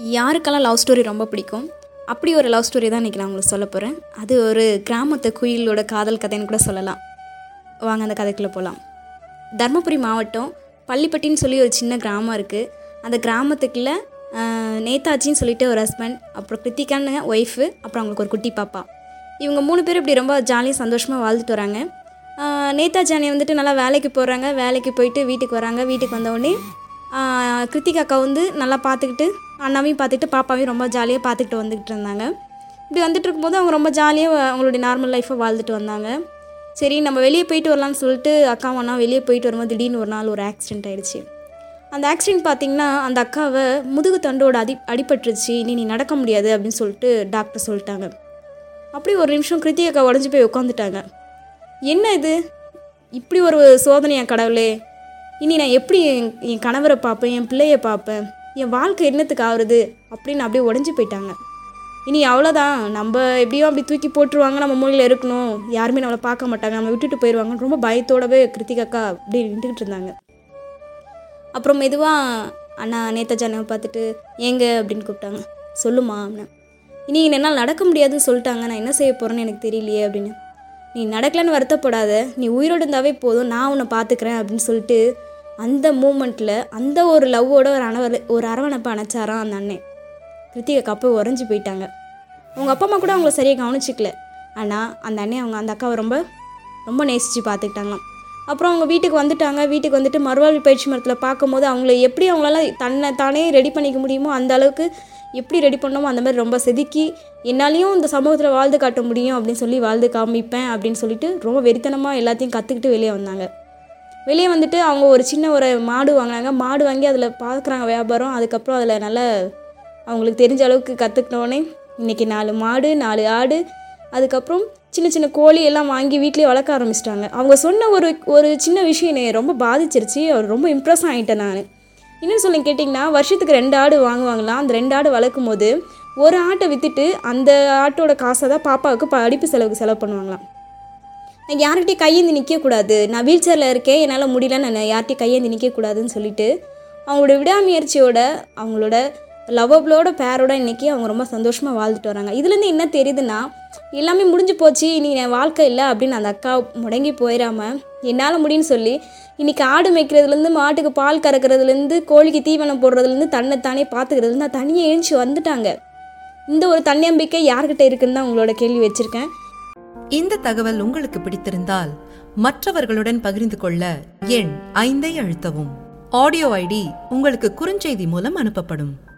யாருக்கெல்லாம் love story ரொம்ப பிடிக்கும்? அப்படி ஒரு லவ் ஸ்டோரி தான் இன்றைக்கி நான் உங்களுக்கு சொல்ல போகிறேன். அது ஒரு கிராமத்து குயிலோட காதல் கதைன்னு கூட சொல்லலாம். வாங்க அந்த கதைக்குள்ளே போகலாம். தர்மபுரி மாவட்டம் பள்ளிப்பட்டின்னு சொல்லி ஒரு சின்ன கிராமம் இருக்குது. அந்த கிராமத்துக்குள்ளே நேதாஜின்னு சொல்லிட்டு ஒரு ஹஸ்பண்ட், அப்புறம் கிருத்திகான்னு ஒய்ஃபு, அப்புறம் அவங்களுக்கு ஒரு குட்டி பாப்பா. இவங்க 3 பேர் இப்படி ரொம்ப ஜாலியாக சந்தோஷமாக வாழ்ந்துட்டு வராங்க. நேதாஜி அண்ணி வந்துட்டு நல்லா வேலைக்கு போகிறாங்க. வேலைக்கு போயிட்டு வீட்டுக்கு வராங்க. வீட்டுக்கு வந்தவுடனே கிருத்திகா அக்கா வந்து நல்லா பார்த்துக்கிட்டு, அண்ணாவையும் பார்த்துக்கிட்டு, பாப்பாவையும் ரொம்ப ஜாலியாக பார்த்துக்கிட்டு வந்துக்கிட்டு இருந்தாங்க. இப்படி வந்துட்டு இருக்கும்போது அவங்க ரொம்ப ஜாலியாக அவங்களுடைய நார்மல் லைஃப்பை வாழ்ந்துட்டு வந்தாங்க. சரி, நம்ம வெளியே போயிட்டு வரலான்னு சொல்லிட்டு அக்காவும் அண்ணா வெளியே போயிட்டு வரும்போது திடீர்னு ஒரு நாள் ஒரு ஆக்சிடெண்ட் ஆகிடுச்சு. அந்த ஆக்சிடெண்ட் பார்த்திங்கன்னா அந்த அக்காவை முதுகு தண்டோட அடிபட்டுருச்சு, நீ நடக்க முடியாது அப்படின்னு சொல்லிட்டு டாக்டர் சொல்லிட்டாங்க. அப்படி ஒரு நிமிஷம் கிருத்திகா அக்கா உடஞ்சி போய் உட்காந்துட்டாங்க. என்ன இது, இப்படி ஒரு சோதனையா கடவுளே, இனி நான் எப்படி என் கணவரை பார்ப்பேன், என் பிள்ளையை பார்ப்பேன், என் வாழ்க்கை என்னத்துக்கு ஆகுறது அப்படின்னு அப்படியே உடஞ்சி போயிட்டாங்க. இனி அவ்வளோதான், நம்ம எப்படியோ அப்படி தூக்கி போட்டுருவாங்க, நம்ம மூலையில் இருக்கணும், யாருமே நம்மளை பார்க்க மாட்டாங்க, நம்ம விட்டுட்டு போயிடுவாங்கன்னு ரொம்ப பயத்தோடவே கிருத்திகா அக்கா அப்படி நின்றுக்கிட்டு இருந்தாங்க. அப்புறம் மெதுவாக அண்ணா நேதாஜி அண்ணாவை பார்த்துட்டு ஏங்க அப்படின்னு கூப்பிட்டாங்க. சொல்லுமா அப்படின்னு. இனி என்னால் நடக்க முடியாதுன்னு சொல்லிட்டாங்க, நான் என்ன செய்ய போகிறேன்னு எனக்கு தெரியலையே அப்படின்னு. நீ நடக்கலன்னு வருத்தப்படாத, நீ உயிரோடு இருந்தாவே போதும், நான் உன்னை பார்த்துக்கிறேன் அப்படின்னு சொல்லிட்டு அந்த மூமெண்ட்டில் அந்த ஒரு லவ்வோட ஒரு அரவணைப்பை அணைச்சாராம் அந்த அண்ணன். கிருத்திகா அப்போ உறைஞ்சி போயிட்டாங்க. அவங்க அப்பா அம்மா கூட அவங்கள சரியாக கவனிச்சிக்கல. ஆனால் அந்த அண்ணன் அந்த அக்காவை ரொம்ப ரொம்ப நேசித்து பார்த்துக்கிட்டாங்களாம். அப்புறம் அவங்க வீட்டுக்கு வந்துட்டாங்க. வீட்டுக்கு வந்துட்டு மறுவாழ்வு பயிற்சி மரத்தில் பார்க்கும்போது அவங்கள எப்படி அவங்களால தன்னை தானே ரெடி பண்ணிக்க முடியுமோ அந்த அளவுக்கு எப்படி ரெடி பண்ணோமோ அந்த மாதிரி ரொம்ப செதுக்கி, என்னாலையும் இந்த சமூகத்தில் வாழ்ந்து காட்ட முடியும் அப்படின்னு சொல்லி வாழ்ந்து காமிப்பேன் அப்படின்னு சொல்லிட்டு ரொம்ப வெறித்தனமாக எல்லாத்தையும் கற்றுக்கிட்டு வெளியே வந்தாங்க. வெளியே வந்துட்டு அவங்க ஒரு சின்ன ஒரு மாடு வாங்கினாங்க. மாடு வாங்கி அதில் பார்க்குறாங்க வியாபாரம். அதுக்கப்புறம் அதில் நல்லா அவங்களுக்கு தெரிஞ்ச அளவுக்கு கற்றுக்கிட்டோன்னே இன்றைக்கி 4 மாடு 4 ஆடு, அதுக்கப்புறம் சின்ன சின்ன கோழி எல்லாம் வாங்கி வீட்லேயே வளர்க்க ஆரம்பிச்சிட்டாங்க. அவங்க சொன்ன ஒரு சின்ன விஷயம் என்னை ரொம்ப பாதிச்சிருச்சு. அவர் ரொம்ப இம்ப்ரெஸ் ஆகிட்டேன் நான். இன்னும் சொல்லி கேட்டிங்கன்னா, வருஷத்துக்கு 2 ஆடு வாங்குவாங்களாம். அந்த 2 ஆடு வளர்க்கும் போது ஒரு ஆட்டை விற்றுட்டு அந்த ஆட்டோட காசை தான் பாப்பாவுக்கு படிப்பு செலவு பண்ணுவாங்களாம். நான் யார்கிட்டையும் கையேந்தி நிற்கக்கூடாது, நான் வீல் சேரில் இருக்கேன், என்னால் முடியலன்னு நான் யார்கிட்டையும் கையேந்தி நிற்கக்கூடாதுன்னு சொல்லிட்டு அவங்களோட விடாமுயற்சியோட அவங்களோட லவ்வபிளோட பேரோட இன்றைக்கி அவங்க ரொம்ப சந்தோஷமாக வாழ்ந்துட்டு வராங்க. இதுலேருந்து என்ன தெரியுதுன்னா, எல்லாமே முடிஞ்சு போச்சு, இனி என் வாழ்க்கை இல்லை அப்படின்னு அந்த அக்கா முடங்கி போயிடாமல் என்னால் முடியும்னு சொல்லி இன்றைக்கி ஆடு மேய்க்கிறதுலேருந்து, மாட்டுக்கு பால் கறக்கிறதுலேருந்து, கோழிக்கு தீவனம் போடுறதுலேருந்து, தன்னைத்தானே பார்த்துக்கிறதுலேருந்து நான் தனியாக எழுந்துச்சி வந்துட்டாங்க. இந்த ஒரு தன்னம்பிக்கை யார்கிட்ட இருக்குன்னு தான் உங்களோட கேள்வி வச்சுருக்கேன். இந்த தகவல் உங்களுக்கு பிடித்திருந்தால் மற்றவர்களுடன் பகிர்ந்து கொள்ள எண் 5 அழுத்தவும். ஆடியோ ஐடி உங்களுக்கு குறுஞ்செய்தி மூலம் அனுப்பப்படும்.